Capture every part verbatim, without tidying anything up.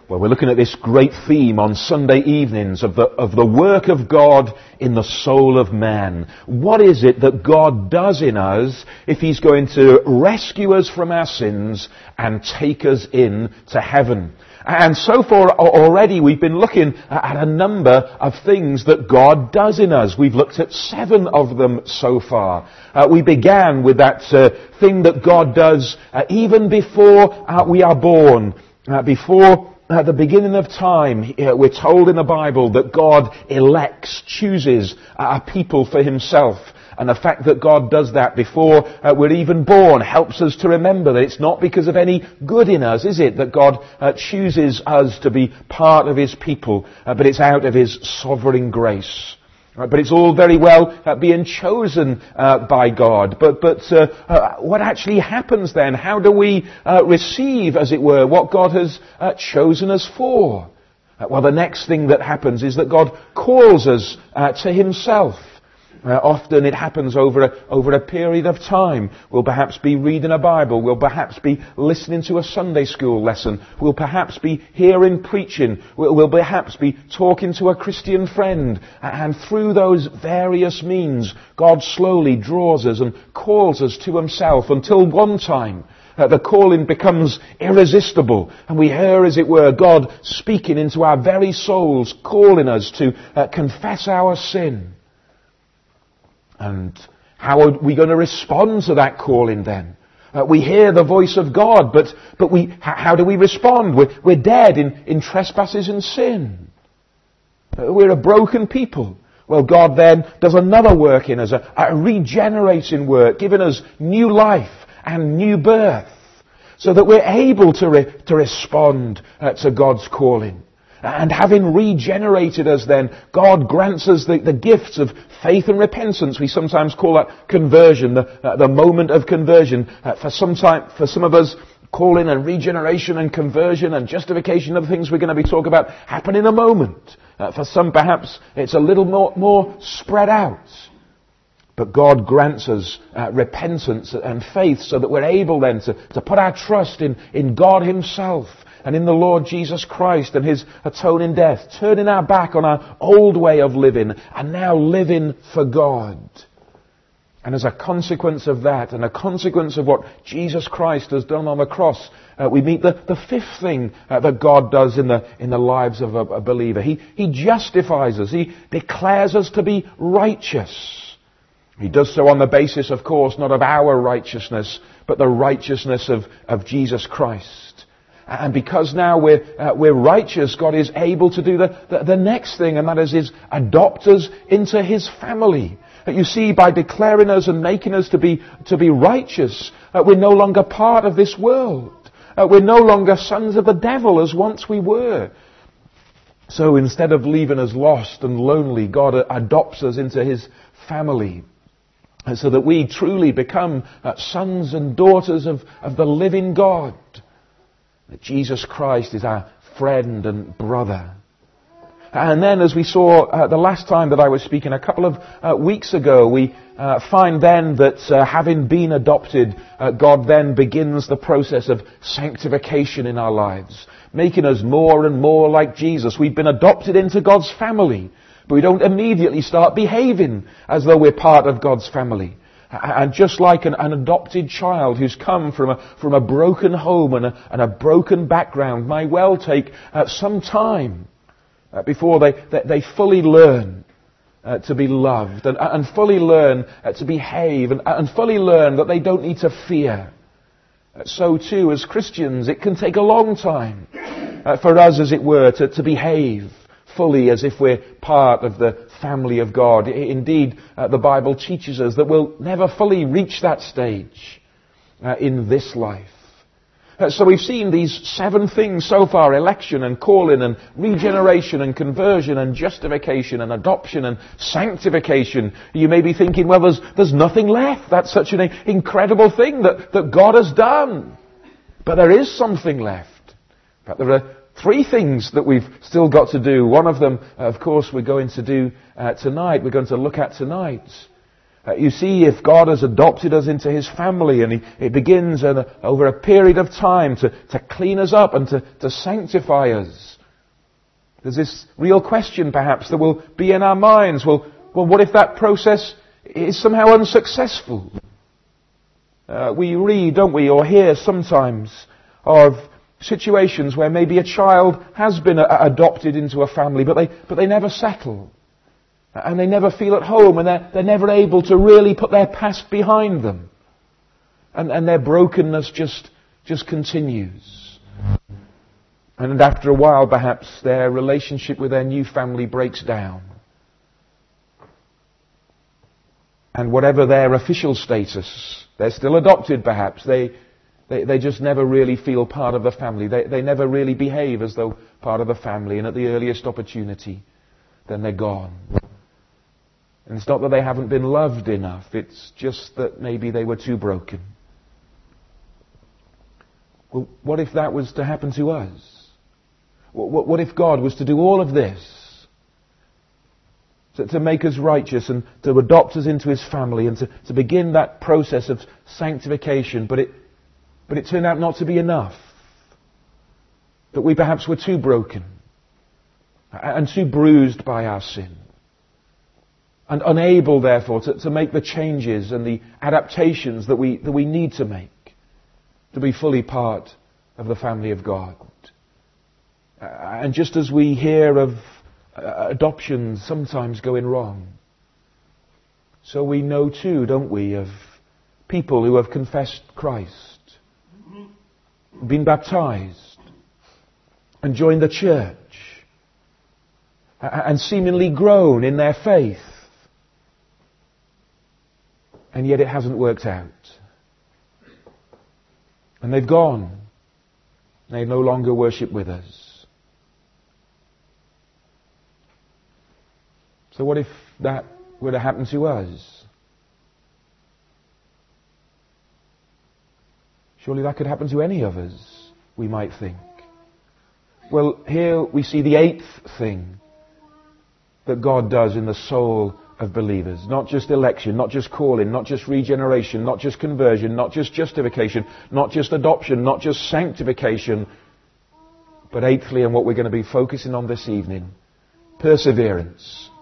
Well, we're looking at this great theme on Sunday evenings of the, of the work of God in the soul of man. What is it that God does in us if He's going to rescue us from our sins and take us in to heaven? And so far already we've been looking at a number of things that God does in us. We've looked at seven of them so far. Uh, we began with that uh, thing that God does uh, even before uh, we are born, uh, before At the beginning of time, we're told in the Bible that God elects, chooses a people for Himself. And the fact that God does that before uh, we're even born helps us to remember that it's not because of any good in us, is it, that God uh, chooses us to be part of His people, uh, but it's out of His sovereign grace. Right, but it's all very well uh, being chosen uh, by God. But but uh, uh, what actually happens then? How do we uh, receive, as it were, what God has uh, chosen us for? Uh, well, the next thing that happens is that God calls us uh, to Himself. Uh, often it happens over a, over a period of time. We'll perhaps be reading a Bible. We'll perhaps be listening to a Sunday school lesson. We'll perhaps be hearing preaching. We'll, we'll perhaps be talking to a Christian friend. And through those various means, God slowly draws us and calls us to Himself until one time Uh, the calling becomes irresistible, and we hear, as it were, God speaking into our very souls, calling us to uh, confess our sin. And how are we going to respond to that calling then? Uh, we hear the voice of God, but but we how do we respond? We're, we're dead in, in trespasses and sin. Uh, we're a broken people. Well, God then does another work in us, a, a regenerating work, giving us new life and new birth, so that we're able to re, to respond uh, to God's calling. And having regenerated us then, God grants us the, the gifts of faith and repentance. We sometimes call that conversion, the, uh, the moment of conversion. Uh, for some time, for some of us, calling and regeneration and conversion and justification of things we're going to be talking about happen in a moment. Uh, for some, perhaps, it's a little more, more spread out. But God grants us uh, repentance and faith so that we're able then to, to put our trust in, in God Himself and in the Lord Jesus Christ and His atoning death, turning our back on our old way of living and now living for God. And as a consequence of that, and a consequence of what Jesus Christ has done on the cross, uh, we meet the, the fifth thing uh, that God does in the in the lives of a, a believer. He, he justifies us. He declares us to be righteous. He does so on the basis, of course, not of our righteousness, but the righteousness of, of Jesus Christ. And because now we're, uh, we're righteous, God is able to do the, the, the next thing, and that is, is adopt us into His family. You see, by declaring us and making us to be, to be righteous, uh, we're no longer part of this world. Uh, we're no longer sons of the devil as once we were. So instead of leaving us lost and lonely, God adopts us into His family, so that we truly become uh, sons and daughters of, of the living God. That Jesus Christ is our friend and brother. And then, as we saw uh, the last time that I was speaking, a couple of uh, weeks ago, we uh, find then that uh, having been adopted, uh, God then begins the process of sanctification in our lives, making us more and more like Jesus. We've been adopted into God's family, but we don't immediately start behaving as though we're part of God's family. And just like an, an adopted child who's come from a, from a broken home and a, and a broken background may well take uh, some time uh, before they, they, they fully learn uh, to be loved and, and fully learn uh, to behave and, and fully learn that they don't need to fear. Uh, so too, as Christians, it can take a long time uh, for us, as it were, to, to behave fully as if we're part of the family of God. Indeed, uh, the Bible teaches us that we'll never fully reach that stage uh, in this life. Uh, so we've seen these seven things so far: election and calling and regeneration and conversion and justification and adoption and sanctification. You may be thinking, well, there's, there's nothing left. That's such an incredible thing that, that God has done. But there is something left. But there are three things that we've still got to do. One of them, of course, we're going to do uh, tonight. We're going to look at tonight. Uh, you see, if God has adopted us into His family and He, it begins an, over a period of time to, to clean us up and to, to sanctify us, there's this real question perhaps that will be in our minds. Well, well what if that process is somehow unsuccessful? Uh, we read, don't we, or hear sometimes of situations where maybe a child has been a, adopted into a family, but they, but they never settle. And they never feel at home, and they're, they're never able to really put their past behind them. And, and their brokenness just, just continues. And after a while, perhaps, their relationship with their new family breaks down. And whatever their official status, they're still adopted perhaps, they, they, they just never really feel part of the family. They, they never really behave as though part of the family, and at the earliest opportunity, then they're gone. And it's not that they haven't been loved enough, it's just that maybe they were too broken. Well, what if that was to happen to us? What, what if God was to do all of this? To, to make us righteous and to adopt us into His family and to, to begin that process of sanctification, but it, but it turned out not to be enough. That we perhaps were too broken and too bruised by our sin. And unable, therefore, to, to make the changes and the adaptations that we, that we need to make to be fully part of the family of God. Uh, and just as we hear of uh, adoptions sometimes going wrong, so we know too, don't we, of people who have confessed Christ, been baptized, and joined the church, and seemingly grown in their faith. And yet it hasn't worked out. And they've gone. They no longer worship with us. So what if that were to happen to us? Surely that could happen to any of us, we might think. Well, here we see the eighth thing that God does in the soul of believers. Not just election, not just calling, not just regeneration, not just conversion, not just justification, not just adoption, not just sanctification, but eighthly, and what we're going to be focusing on this evening, perseverance.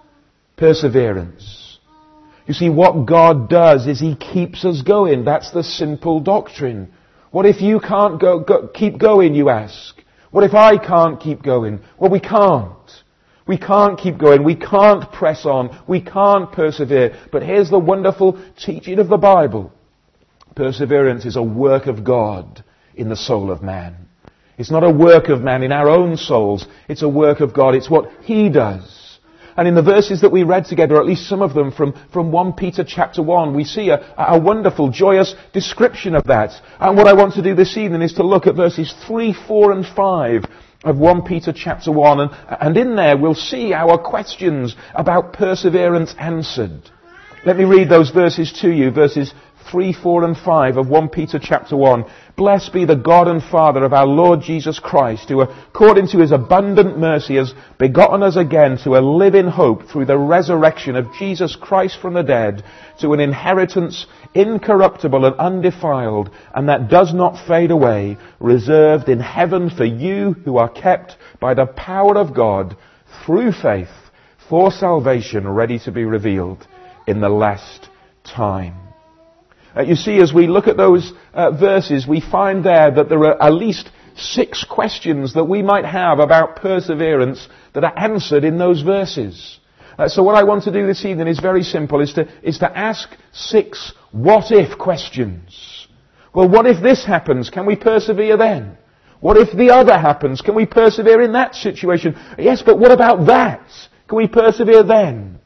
Perseverance. You see, what God does is He keeps us going. That's the simple doctrine. What if you can't go, go keep going, you ask? What if I can't keep going? Well, we can't. We can't keep going. We can't press on. We can't persevere. But here's the wonderful teaching of the Bible. Perseverance is a work of God in the soul of man. It's not a work of man in our own souls. It's a work of God. It's what He does. And in the verses that we read together, at least some of them from, from First Peter chapter one, we see a, a wonderful, joyous description of that. And what I want to do this evening is to look at verses three, four and five of First Peter chapter one, and, and in there we'll see our questions about perseverance answered. Let me read those verses to you, verses three, four and five of First Peter chapter one. Blessed be the God and Father of our Lord Jesus Christ, who according to His abundant mercy has begotten us again to a living hope through the resurrection of Jesus Christ from the dead, to an inheritance incorruptible and undefiled, and that does not fade away, reserved in heaven for you who are kept by the power of God through faith for salvation, ready to be revealed in the last time. Uh, you see, as we look at those uh, verses, we find there that there are at least six questions that we might have about perseverance that are answered in those verses. Uh, so what I want to do this evening is very simple, is to, is to ask six what-if questions. Well, what if this happens? Can we persevere then? What if the other happens? Can we persevere in that situation? Yes, but what about that? Can we persevere then?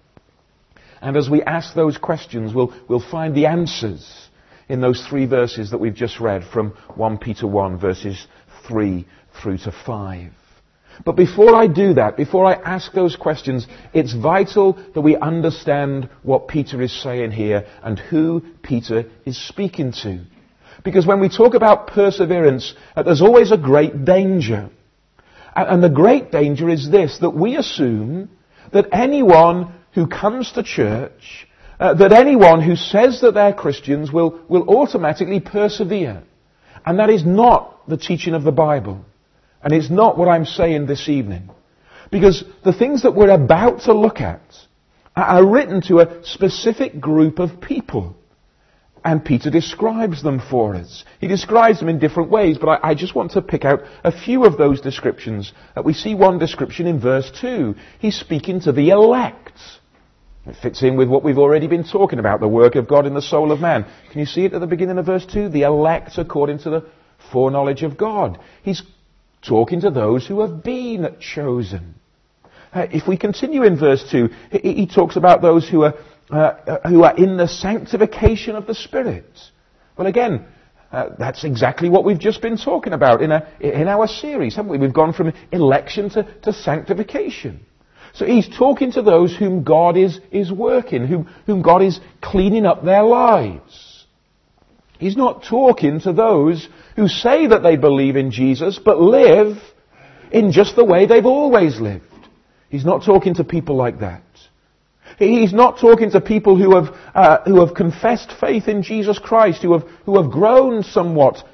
And as we ask those questions, we'll, we'll find the answers in those three verses that we've just read from First Peter one, verses three through to five. But before I do that, before I ask those questions, it's vital that we understand what Peter is saying here and who Peter is speaking to. Because when we talk about perseverance, uh, there's always a great danger. And, and the great danger is this, that we assume that anyone who comes to church uh, that anyone who says that they're Christians will, will automatically persevere. And that is not the teaching of the Bible. And it's not what I'm saying this evening. Because the things that we're about to look at are written to a specific group of people. And Peter describes them for us. He describes them in different ways, but I, I just want to pick out a few of those descriptions. Uh, we see one description in verse two. He's speaking to the elect. It fits in with what we've already been talking about, the work of God in the soul of man. Can you see it at the beginning of verse two? The elect according to the foreknowledge of God. He's talking to those who have been chosen. Uh, if we continue in verse two, he, he talks about those who are Uh, who are in the sanctification of the Spirit. Well, again, uh, that's exactly what we've just been talking about in, a, in our series, haven't we? We've gone from election to, to sanctification. So he's talking to those whom God is, is working, whom, whom God is cleaning up their lives. He's not talking to those who say that they believe in Jesus, but live in just the way they've always lived. He's not talking to people like that. He's not talking to people who have uh, who have confessed faith in Jesus Christ, who have who have grown somewhat,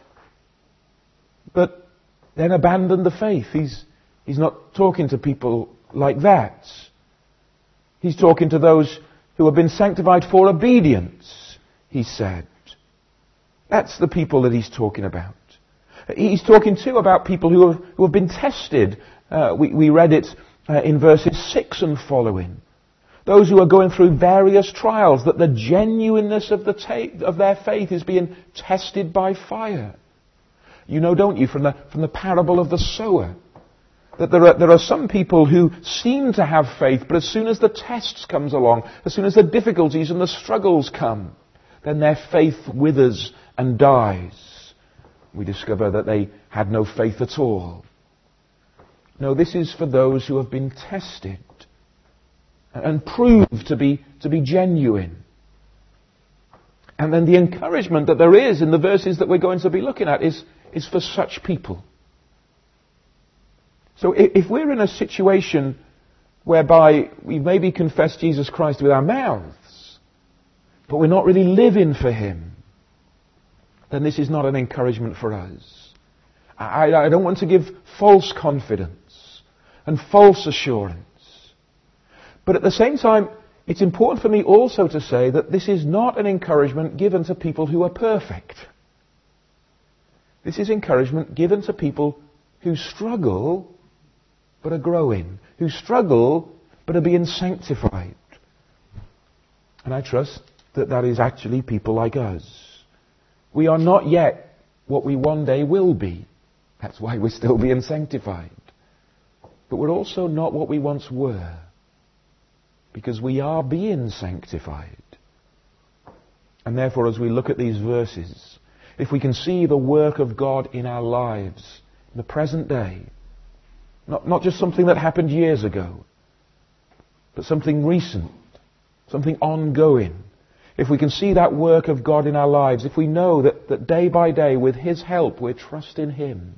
but then abandoned the faith. He's he's not talking to people like that. He's talking to those who have been sanctified for obedience, he said. That's the people that he's talking about. He's talking too about people who have who have been tested. Uh, we we read it uh, in verses six and following. Those who are going through various trials, that the genuineness of, the ta- of their faith is being tested by fire. You know, don't you, from the, from the parable of the sower, that there are, there are some people who seem to have faith, but as soon as the tests comes along, as soon as the difficulties and the struggles come, then their faith withers and dies. We discover that they had no faith at all. No, this is for those who have been tested and proved to be to be genuine. And then the encouragement that there is in the verses that we're going to be looking at is, is for such people. So if, if we're in a situation whereby we maybe confess Jesus Christ with our mouths, but we're not really living for Him, then this is not an encouragement for us. I, I don't want to give false confidence and false assurance. But at the same time, it's important for me also to say that this is not an encouragement given to people who are perfect. This is encouragement given to people who struggle but are growing, who struggle but are being sanctified. And I trust that that is actually people like us. We are not yet what we one day will be. That's why we're still being sanctified. But we're also not what we once were, because we are being sanctified. And therefore, as we look at these verses, if we can see the work of God in our lives, in the present day, not, not just something that happened years ago, but something recent, something ongoing, if we can see that work of God in our lives, if we know that, that day by day, with His help, we're trusting Him,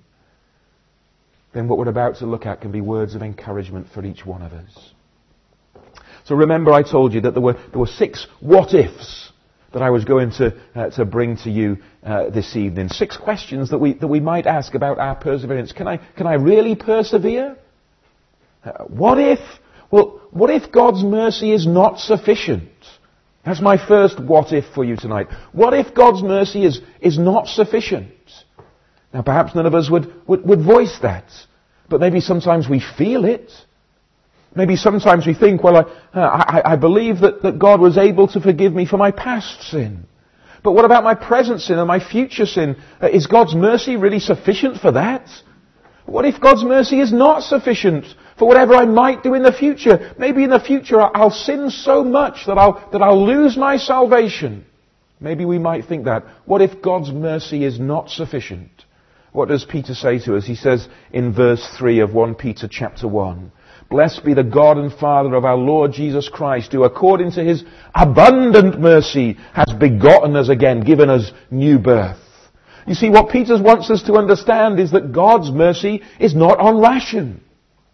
then what we're about to look at can be words of encouragement for each one of us. So remember, I told you that there were there were six what-ifs that I was going to uh, to bring to you uh, this evening. Six questions that we that we might ask about our perseverance. Can I can I really persevere? Uh, what if? Well, what if God's mercy is not sufficient? That's my first what if for you tonight. What if God's mercy is is not sufficient? Now, perhaps none of us would would, would voice that, but maybe sometimes we feel it. Maybe sometimes we think, well, I, I, I believe that, that God was able to forgive me for my past sin. But what about my present sin and my future sin? Uh, is God's mercy really sufficient for that? What if God's mercy is not sufficient for whatever I might do in the future? Maybe in the future I'll sin so much that I'll, that I'll lose my salvation. Maybe we might think that. What if God's mercy is not sufficient? What does Peter say to us? He says in verse three of First Peter chapter one, "Blessed be the God and Father of our Lord Jesus Christ, who according to His abundant mercy has begotten us again, given us new birth." You see, what Peter wants us to understand is that God's mercy is not on ration.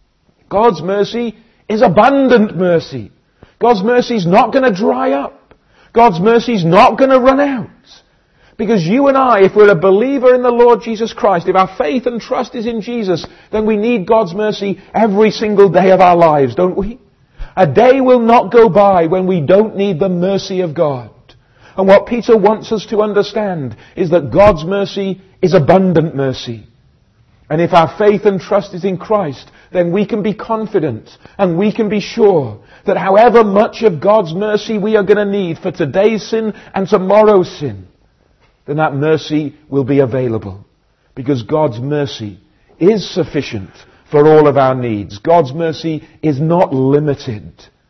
God's mercy is abundant mercy. God's mercy is not going to dry up. God's mercy's not going to run out. Because you and I, if we're a believer in the Lord Jesus Christ, if our faith and trust is in Jesus, then we need God's mercy every single day of our lives, don't we? A day will not go by when we don't need the mercy of God. And what Peter wants us to understand is that God's mercy is abundant mercy. And if our faith and trust is in Christ, then we can be confident and we can be sure that however much of God's mercy we are going to need for today's sin and tomorrow's sin, then that mercy will be available. Because God's mercy is sufficient for all of our needs. God's mercy is not limited.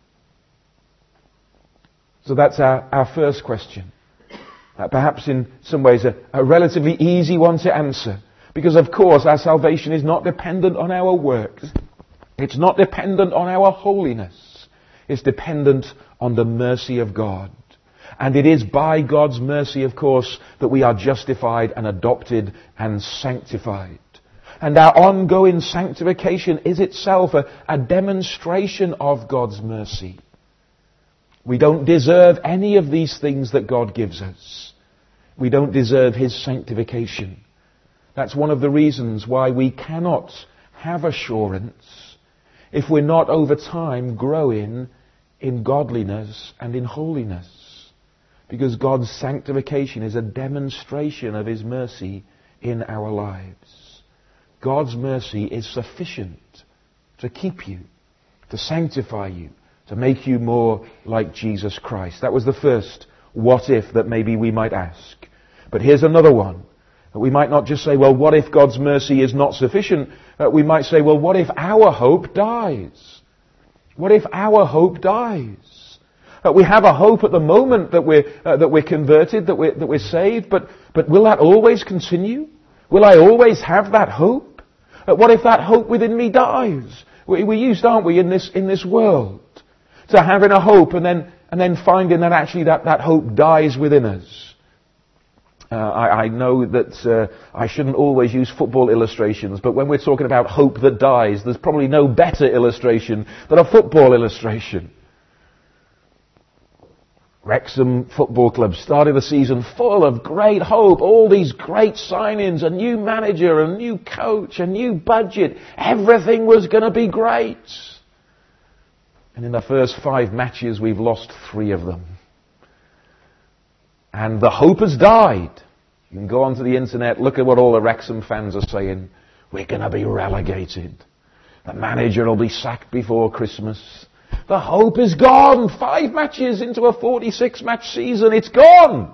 So that's our, our first question. Uh, perhaps in some ways a, a relatively easy one to answer. Because of course our salvation is not dependent on our works. It's not dependent on our holiness. It's dependent on the mercy of God. And it is by God's mercy, of course, that we are justified and adopted and sanctified. And our ongoing sanctification is itself a, a demonstration of God's mercy. We don't deserve any of these things that God gives us. We don't deserve His sanctification. That's one of the reasons why we cannot have assurance if we're not over time growing in godliness and in holiness. Because God's sanctification is a demonstration of His mercy in our lives. God's mercy is sufficient to keep you, to sanctify you, to make you more like Jesus Christ. That was the first what if that maybe we might ask. But here's another one. We might not just say, well, what if God's mercy is not sufficient? Uh, we might say, well, what if our hope dies? What if our hope dies? Uh, we have a hope at the moment that we're, uh, that we're converted, that we're, that we're saved, but, but will that always continue? Will I always have that hope? Uh, what if that hope within me dies? We, we're used, aren't we, in this, in this world, to having a hope and then, and then finding that actually that, that hope dies within us. Uh, I, I know that uh, I shouldn't always use football illustrations, but when we're talking about hope that dies, there's probably no better illustration than a football illustration. Wrexham Football Club started the season full of great hope, all these great signings, a new manager, a new coach, a new budget. Everything was going to be great. And in the first five matches, we've lost three of them. And the hope has died. You can go onto the internet, look at what all the Wrexham fans are saying. We're going to be relegated. The manager will be sacked before Christmas. The hope is gone. Five matches into a forty-six match season. It's gone.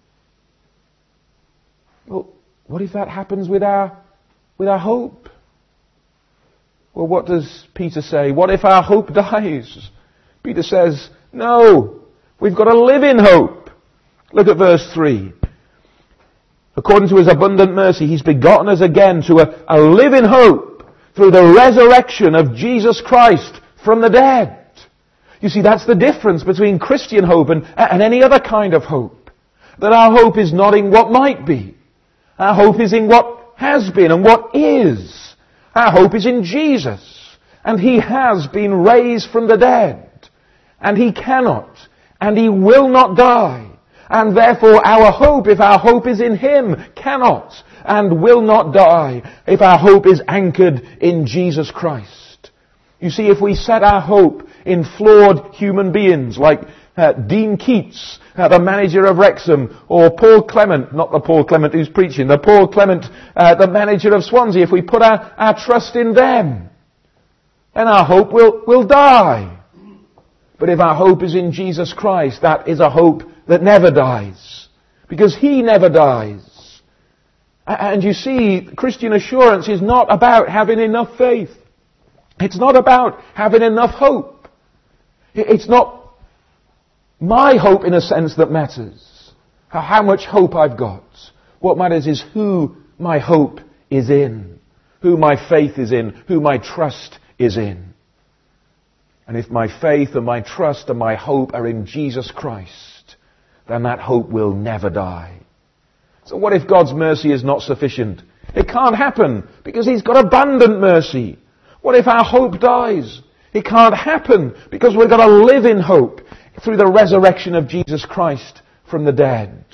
Well, what if that happens with our, with our hope? Well, what does Peter say? What if our hope dies? Peter says, no, we've got to live in hope. Look at verse three. According to His abundant mercy, He's begotten us again to a, a living hope through the resurrection of Jesus Christ from the dead. You see, that's the difference between Christian hope and, and any other kind of hope. That our hope is not in what might be. Our hope is in what has been and what is. Our hope is in Jesus. And He has been raised from the dead. And He cannot and He will not die. And therefore our hope, if our hope is in Him, cannot and will not die if our hope is anchored in Jesus Christ. You see, if we set our hope in flawed human beings like uh, Dean Keats, uh, the manager of Wrexham, or Paul Clement, not the Paul Clement who's preaching, the Paul Clement, uh, the manager of Swansea, if we put our, our trust in them, then our hope will, will die. But if our hope is in Jesus Christ, that is a hope that never dies. Because He never dies. And you see, Christian assurance is not about having enough faith. It's not about having enough hope. It's not my hope in a sense that matters. How much hope I've got. What matters is who my hope is in. Who my faith is in. Who my trust is in. And if my faith and my trust and my hope are in Jesus Christ, then that hope will never die. So what if God's mercy is not sufficient? It can't happen because He's got abundant mercy. What if our hope dies? It can't happen because we've got to live in hope. through the resurrection of Jesus Christ from the dead.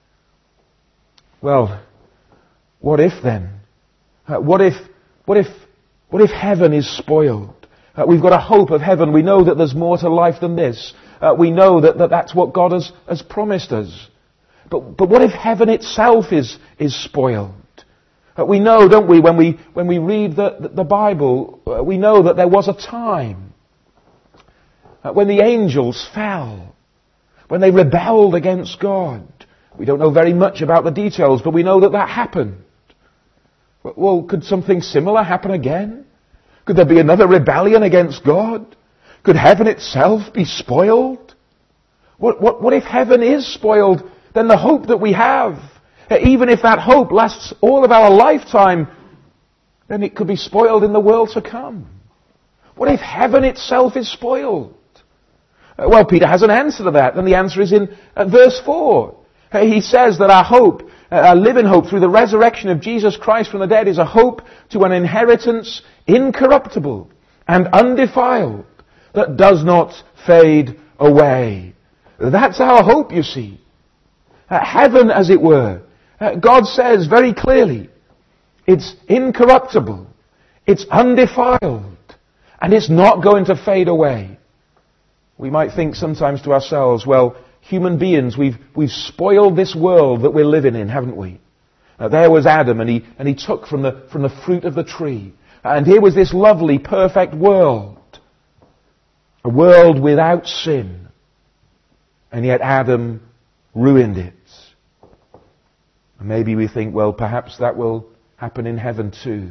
Well, what if then? Uh, what if, what if, what if heaven is spoiled? Uh, we've got a hope of heaven. We know that there's more to life than this. Uh, we know that, that that's what God has, has promised us. But, but what if heaven itself is, is spoiled? Uh, we know, don't we, when we, when we read the, the, the Bible, uh, we know that there was a time uh, when the angels fell, when they rebelled against God. We don't know very much about the details, but we know that that happened. Well, could something similar happen again? Could there be another rebellion against God? Could heaven itself be spoiled? What, what, what if heaven is spoiled? Then the hope that we have, even if that hope lasts all of our lifetime, then it could be spoiled in the world to come. What if heaven itself is spoiled? Uh, well, Peter has an answer to that, and the answer is in uh, verse four. Uh, he says that our hope, uh, our living hope through the resurrection of Jesus Christ from the dead is a hope to an inheritance incorruptible and undefiled that does not fade away. That's our hope, you see. Uh, heaven, as it were. Uh, God says very clearly, it's incorruptible, it's undefiled, and it's not going to fade away. We might think sometimes to ourselves, well, human beings, we've, we've spoiled this world that we're living in, haven't we? Uh, there was Adam, and he, and he took from the, from the fruit of the tree. And here was this lovely, perfect world. A world without sin. And yet Adam ruined it. And maybe we think, well, perhaps that will happen in heaven too.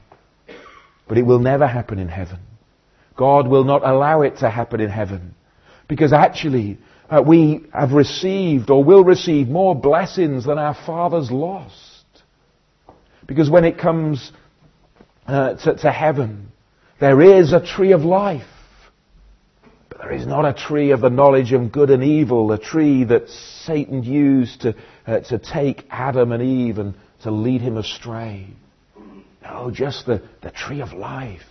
But it will never happen in heaven. God will not allow it to happen in heaven. Because actually, uh, we have received or will receive more blessings than our fathers lost. Because when it comes uh, to, to heaven, there is a tree of life. But there is not a tree of the knowledge of good and evil, a tree that Satan used to, uh, to take Adam and Eve and to lead him astray. No, just the, the tree of life.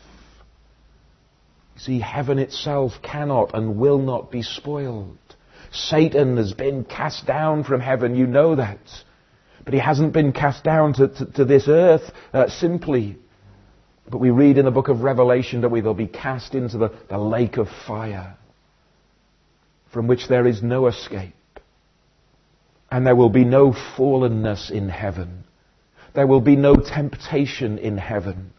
See, heaven itself cannot and will not be spoiled. Satan has been cast down from heaven, you know that. But he hasn't been cast down to, to, to this earth uh, simply. But we read in the book of Revelation that we will be cast into the, the lake of fire, from which there is no escape. And there will be no fallenness in heaven. There will be no temptation in heaven.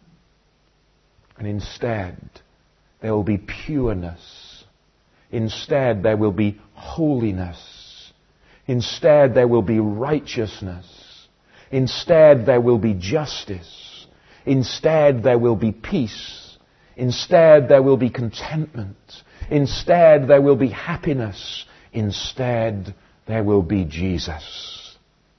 And instead, there will be pureness. Instead, there will be holiness. Instead, there will be righteousness. Instead, there will be justice. Instead, there will be peace. Instead, there will be contentment. Instead, there will be happiness. Instead, there will be Jesus.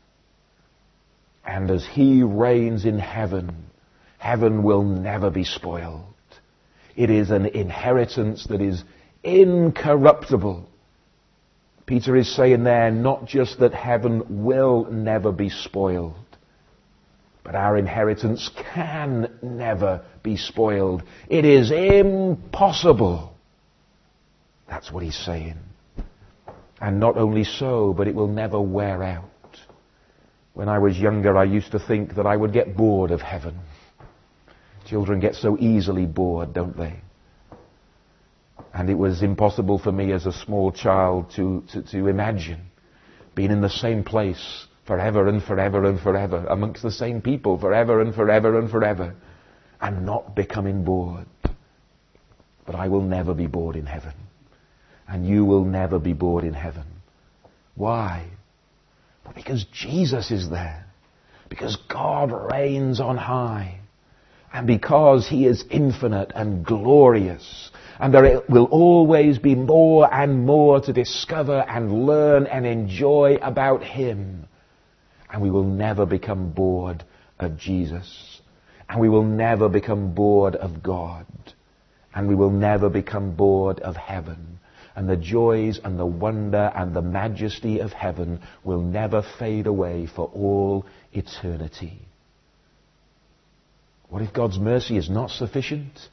And as He reigns in heaven, heaven will never be spoiled. It is an inheritance that is incorruptible. Peter is saying there not just that heaven will never be spoiled, but our inheritance can never be spoiled. It is impossible. That's what he's saying. And not only so, but it will never wear out. When I was younger, I used to think that I would get bored of heaven. Children get so easily bored, don't they? And it was impossible for me as a small child to, to, to imagine being in the same place forever and forever and forever, amongst the same people forever and forever and forever, and not becoming bored. But I will never be bored in heaven. And you will never be bored in heaven. Why? Well, because Jesus is there. Because God reigns on high. And because He is infinite and glorious. And there will always be more and more to discover and learn and enjoy about Him. And we will never become bored of Jesus. And we will never become bored of God. And we will never become bored of heaven. And the joys and the wonder and the majesty of heaven will never fade away for all eternity. What if God's mercy is not sufficient?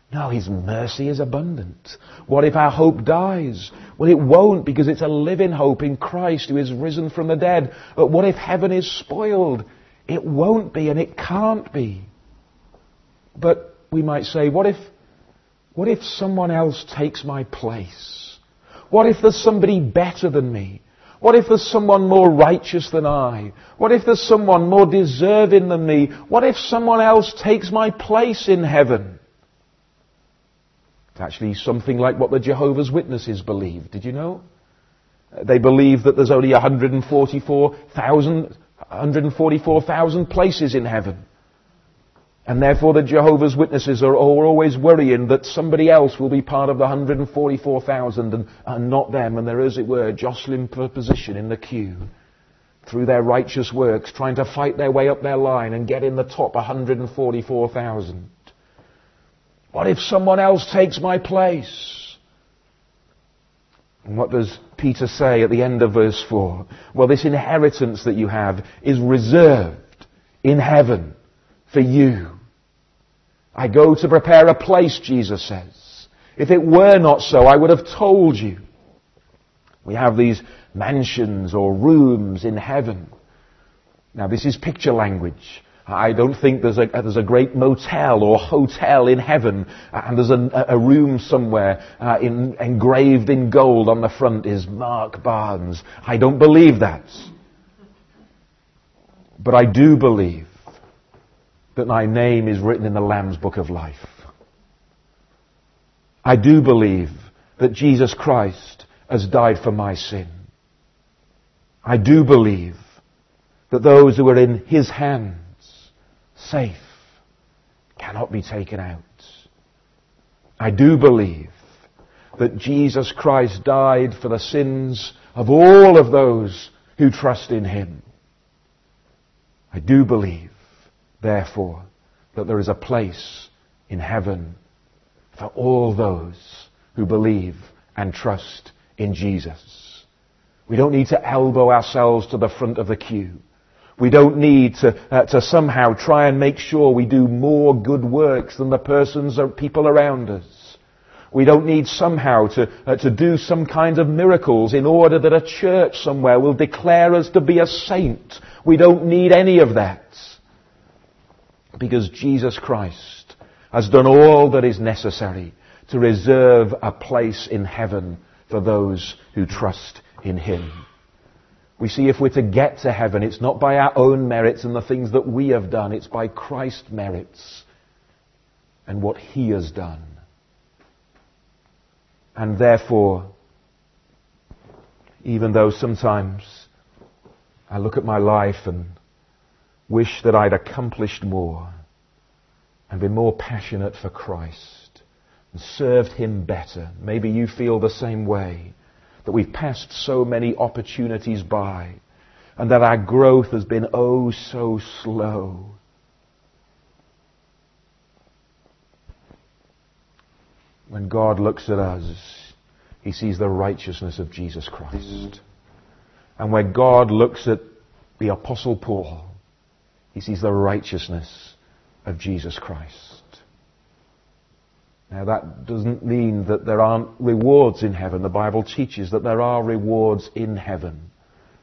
No, His mercy is abundant. What if our hope dies? Well, it won't, because it's a living hope in Christ who is risen from the dead. But what if heaven is spoiled? It won't be, and it can't be. But we might say, what if, what if someone else takes my place? What if there's somebody better than me? What if there's someone more righteous than I? What if there's someone more deserving than me? What if someone else takes my place in heaven? It's actually something like what the Jehovah's Witnesses believe. Did you know? They believe that there's only one hundred forty-four thousand, one hundred forty-four thousand places in heaven. And therefore the Jehovah's Witnesses are always worrying that somebody else will be part of the one hundred forty-four thousand and, and not them. And they're, as it were, jostling for position in the queue through their righteous works, trying to fight their way up their line and get in the top one hundred forty-four thousand. What if someone else takes my place? And what does Peter say at the end of verse four? Well, this inheritance that you have is reserved in heaven for you. I go to prepare a place, Jesus says. If it were not so, I would have told you. We have these mansions or rooms in heaven. Now, this is picture language. I don't think there's a, there's a great motel or hotel in heaven and there's a, a room somewhere uh, in, engraved in gold on the front is Mark Barnes. I don't believe that. But I do believe that my name is written in the Lamb's Book of Life. I do believe that Jesus Christ has died for my sin. I do believe that those who are in His hands, safe, cannot be taken out. I do believe that Jesus Christ died for the sins of all of those who trust in Him. I do believe, therefore, that there is a place in heaven for all those who believe and trust in Jesus. We don't need to elbow ourselves to the front of the queue. We don't need to, uh, to somehow try and make sure we do more good works than the persons or people around us. We don't need somehow to, uh, to do some kinds of miracles in order that a church somewhere will declare us to be a saint. We don't need any of that. Because Jesus Christ has done all that is necessary to reserve a place in heaven for those who trust in Him. We see if we're to get to heaven, it's not by our own merits and the things that we have done. It's by Christ's merits and what He has done. And therefore, even though sometimes I look at my life and wish that I'd accomplished more and been more passionate for Christ and served Him better, maybe you feel the same way. That we've passed so many opportunities by and that our growth has been oh so slow. When God looks at us, He sees the righteousness of Jesus Christ. And when God looks at the Apostle Paul, He sees the righteousness of Jesus Christ. Now that doesn't mean that there aren't rewards in heaven. The Bible teaches that there are rewards in heaven.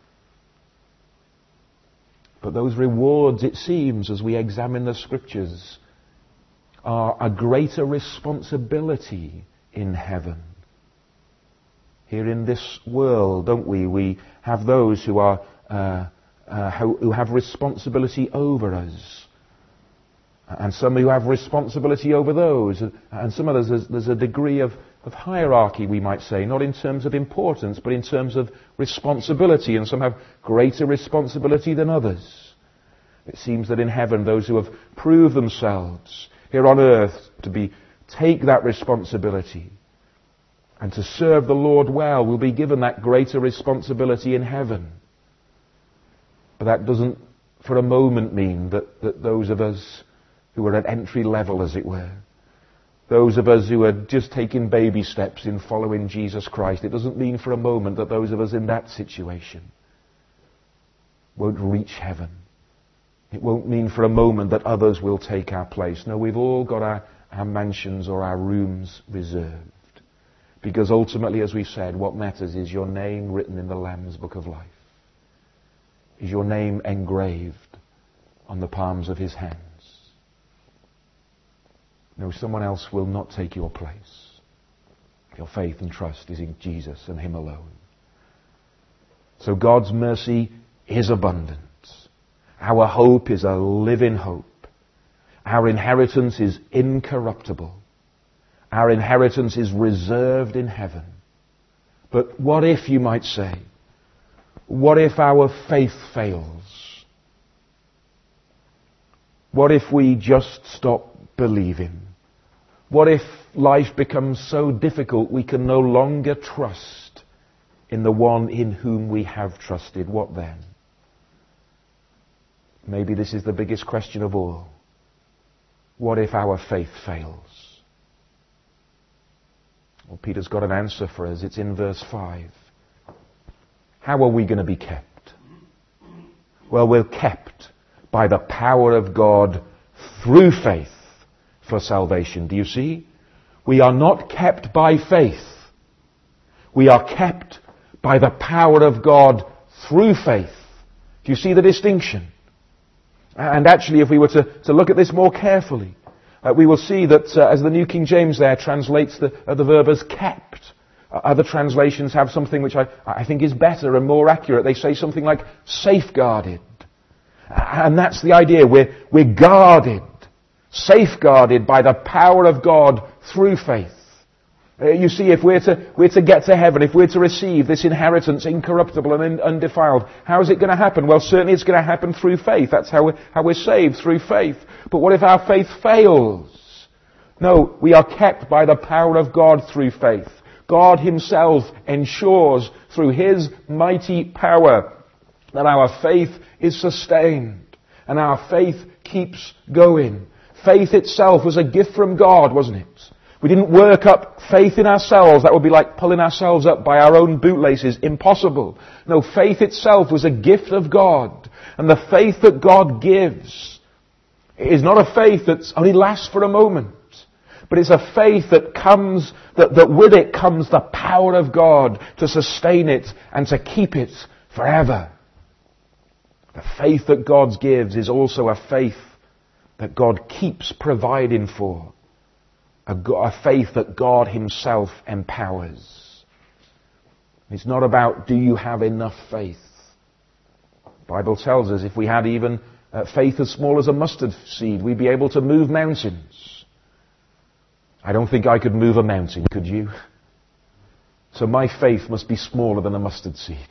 But those rewards, it seems, as we examine the Scriptures, are a greater responsibility in heaven. Here in this world, don't we? We have those who are uh, uh, who have responsibility over us. And some who have responsibility over those. And some others, there's, there's a degree of, of hierarchy, we might say, not in terms of importance, but in terms of responsibility. And some have greater responsibility than others. It seems that in heaven, those who have proved themselves here on earth to be take that responsibility and to serve the Lord well will be given that greater responsibility in heaven. But that doesn't for a moment mean that, that those of us who are at entry level, as it were, those of us who are just taking baby steps in following Jesus Christ, it doesn't mean for a moment that those of us in that situation won't reach heaven. It won't mean for a moment that others will take our place. No, we've all got our, our mansions or our rooms reserved. Because ultimately, as we've said, what matters is your name written in the Lamb's Book of Life. Is your name engraved on the palms of his hands. No, someone else will not take your place. Your faith and trust is in Jesus and him alone. So God's mercy is abundant. Our hope is a living hope. Our inheritance is incorruptible. Our inheritance is reserved in heaven. But what if, you might say, what if our faith fails? What if we just stop believing? What if life becomes so difficult we can no longer trust in the one in whom we have trusted? What then? Maybe this is the biggest question of all. What if our faith fails? Well, Peter's got an answer for us. It's in verse five. How are we going to be kept? Well, we're kept by the power of God through faith for salvation. Do you see? We are not kept by faith. We are kept by the power of God through faith. Do you see the distinction? And actually, if we were to, to look at this more carefully, uh, we will see that uh, as the New King James there translates the, uh, the verb as kept, uh, other translations have something which I, I think is better and more accurate. They say something like safeguarded. And that's the idea. We're, we're guarded, safeguarded by the power of God through faith. Uh, you see, if we're to, we're to get to heaven, if we're to receive this inheritance incorruptible and in, undefiled, how is it going to happen? Well, certainly it's going to happen through faith. That's how we're, how we're saved, through faith. But what if our faith fails? No, we are kept by the power of God through faith. God himself ensures through his mighty power that our faith is sustained and our faith keeps going. Faith itself was a gift from God, wasn't it? We didn't work up faith in ourselves. That would be like pulling ourselves up by our own bootlaces. Impossible. No, faith itself was a gift of God. And the faith that God gives is not a faith that only lasts for a moment. But it's a faith that comes, that, that with it comes the power of God to sustain it and to keep it forever. The faith that God gives is also a faith that God keeps providing for. A, a faith that God himself empowers. It's not about, do you have enough faith? The Bible tells us if we had even uh, faith as small as a mustard seed, we'd be able to move mountains. I don't think I could move a mountain, could you? So my faith must be smaller than a mustard seed.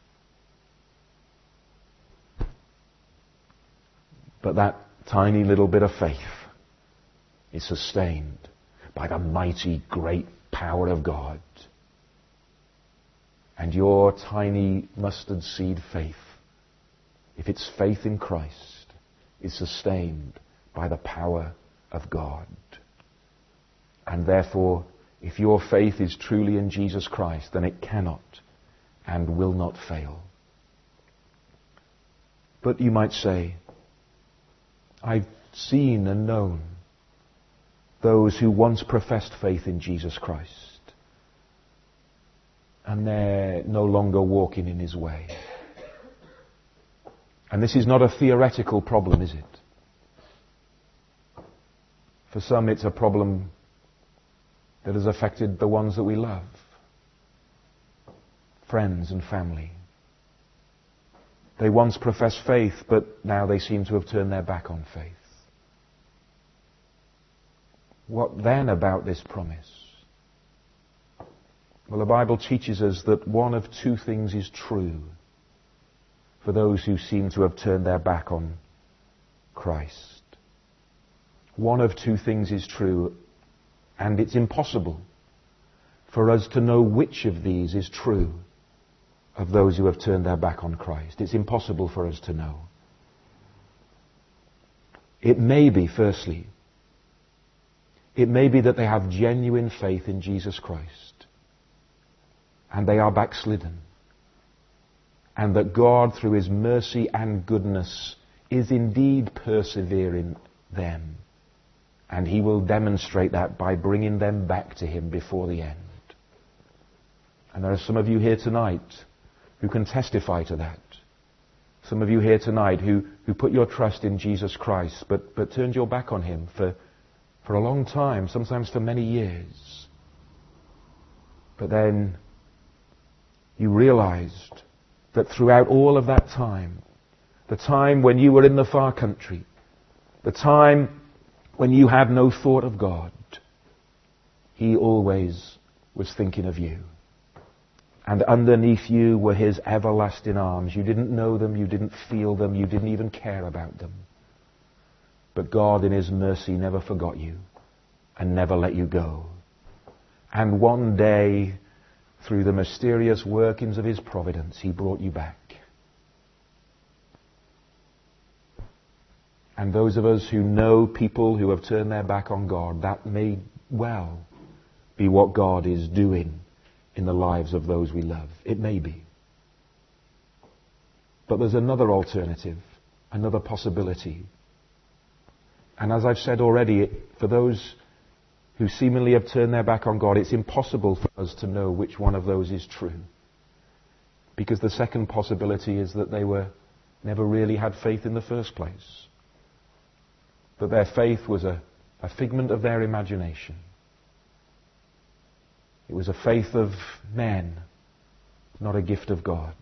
But that tiny little bit of faith is sustained by the mighty, great power of God. And your tiny mustard seed faith, if it's faith in Christ, is sustained by the power of God. And therefore, if your faith is truly in Jesus Christ, then it cannot and will not fail. But you might say, I've seen and known those who once professed faith in Jesus Christ, and they're no longer walking in his way. And this is not a theoretical problem, is it? For some it's a problem that has affected the ones that we love, friends and family. They once professed faith, but now they seem to have turned their back on faith. What then about this promise? Well, the Bible teaches us that one of two things is true for those who seem to have turned their back on Christ. One of two things is true, and it's impossible for us to know which of these is true of those who have turned their back on Christ. It's impossible for us to know. It may be, firstly, it may be that they have genuine faith in Jesus Christ and they are backslidden, and that God, through his mercy and goodness, is indeed persevering them And he will demonstrate that by bringing them back to him before the end. And there are some of you here tonight who can testify to that. Some of you here tonight who, who put your trust in Jesus Christ, but, but turned your back on him for, for a long time, sometimes for many years. But then you realized that throughout all of that time, the time when you were in the far country, the time when you had no thought of God, he always was thinking of you. And underneath you were his everlasting arms. You didn't know them, you didn't feel them, you didn't even care about them. But God in his mercy never forgot you and never let you go. And one day, through the mysterious workings of his providence, he brought you back. And those of us who know people who have turned their back on God, that may well be what God is doing in the lives of those we love. It may be. But there's another alternative, another possibility. And as I've said already, for those who seemingly have turned their back on God, it's impossible for us to know which one of those is true. Because the second possibility is that they were never really had faith in the first place. That their faith was a, a figment of their imagination. It was a faith of men, not a gift of God.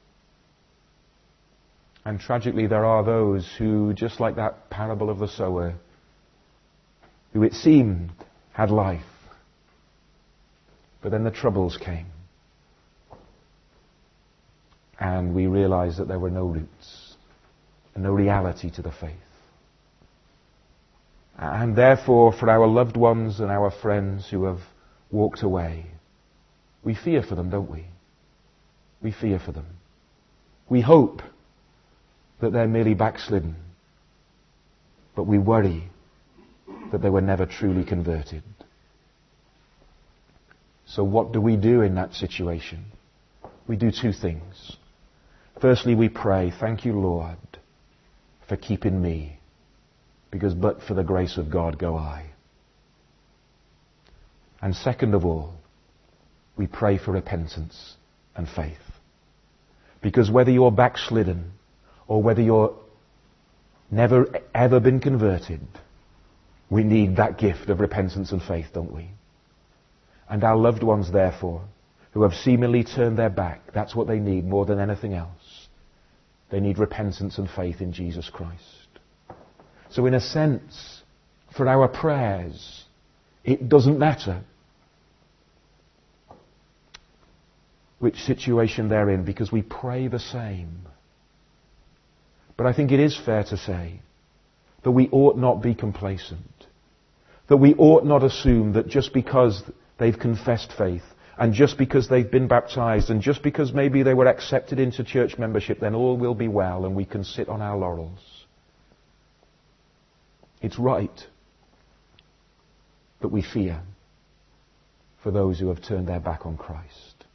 And tragically, there are those who, just like that parable of the sower, who it seemed had life, but then the troubles came. And we realized that there were no roots and no reality to the faith. And therefore, for our loved ones and our friends who have walked away, we fear for them, don't we? We fear for them. We hope that they're merely backslidden, but we worry that they were never truly converted. So what do we do in that situation? We do two things. Firstly, we pray, thank you, Lord, for keeping me, because but for the grace of God go I. And second of all, we pray for repentance and faith. Because whether you're backslidden or whether you're never ever been converted, we need that gift of repentance and faith, don't we? And our loved ones, therefore, who have seemingly turned their back, that's what they need more than anything else. They need repentance and faith in Jesus Christ. So in a sense, for our prayers, it doesn't matter which situation they're in, because we pray the same. But I think it is fair to say that we ought not be complacent. That we ought not assume that just because they've confessed faith, and just because they've been baptized, and just because maybe they were accepted into church membership, then all will be well and we can sit on our laurels. It's right that we fear for those who have turned their back on Christ.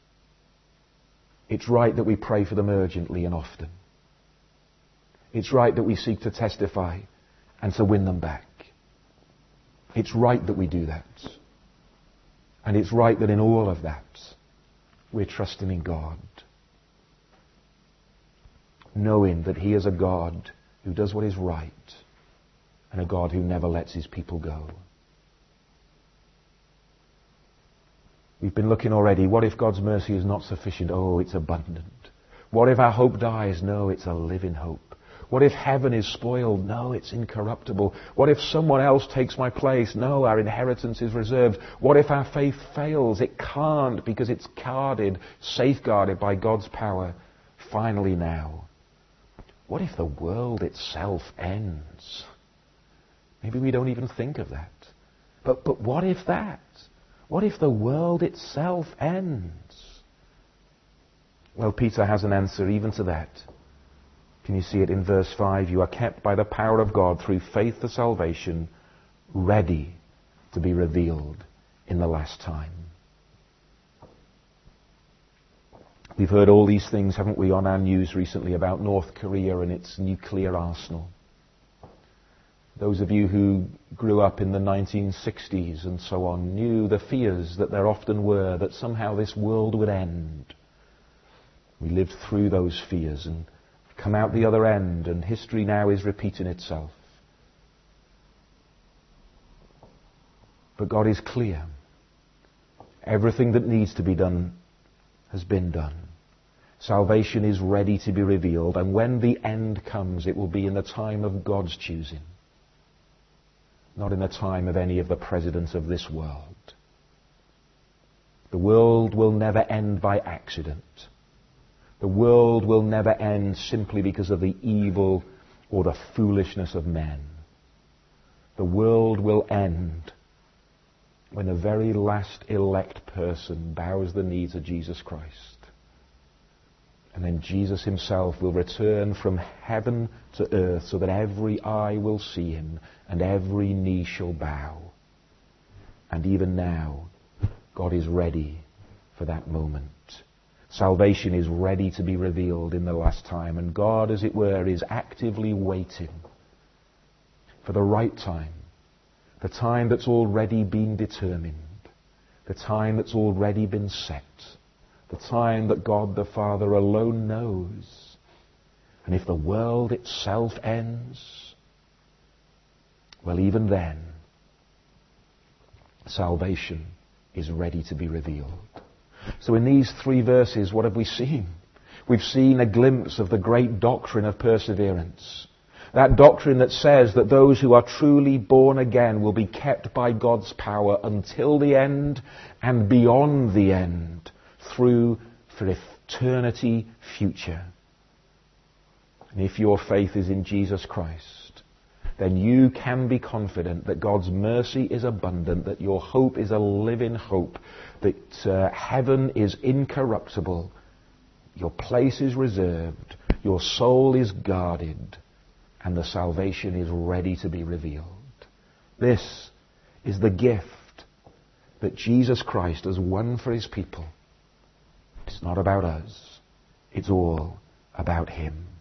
It's right that we pray for them urgently and often. It's right that we seek to testify and to win them back. It's right that we do that. And it's right that in all of that, we're trusting in God. Knowing that He is a God who does what is right and a God who never lets His people go. We've been looking already. What if God's mercy is not sufficient? Oh, it's abundant. What if our hope dies? No, it's a living hope. What if heaven is spoiled? No, it's incorruptible. What if someone else takes my place? No, our inheritance is reserved. What if our faith fails? It can't, because it's guarded, safeguarded by God's power. Finally now, what if the world itself ends? Maybe we don't even think of that. But, but what if that? What if the world itself ends? Well, Peter has an answer even to that. Can you see it in verse five? You are kept by the power of God through faith to salvation, ready to be revealed in the last time. We've heard all these things, haven't we, on our news recently about North Korea and its nuclear arsenal. Those of you who grew up in the nineteen sixties and so on knew the fears that there often were that somehow this world would end. We lived through those fears and come out the other end, and history now is repeating itself. But God is clear. Everything that needs to be done has been done. Salvation is ready to be revealed, and when the end comes, it will be in the time of God's choosing, not in the time of any of the presidents of this world. The world will never end by accident. The world will never end simply because of the evil or the foolishness of men. The world will end when the very last elect person bows the knee to Jesus Christ. And then Jesus himself will return from heaven to earth so that every eye will see him and every knee shall bow. And even now, God is ready for that moment. Salvation is ready to be revealed in the last time, and God, as it were, is actively waiting for the right time, the time that's already been determined, the time that's already been set, the time that God the Father alone knows. And if the world itself ends, well, even then, salvation is ready to be revealed. So in these three verses, what have we seen? We've seen a glimpse of the great doctrine of perseverance. That doctrine that says that those who are truly born again will be kept by God's power until the end and beyond the end, through for eternity future. And if your faith is in Jesus Christ, then you can be confident that God's mercy is abundant, that your hope is a living hope, that uh, heaven is incorruptible, your place is reserved, your soul is guarded, and the salvation is ready to be revealed. This is the gift that Jesus Christ has won for his people. It's not about us. It's all about him.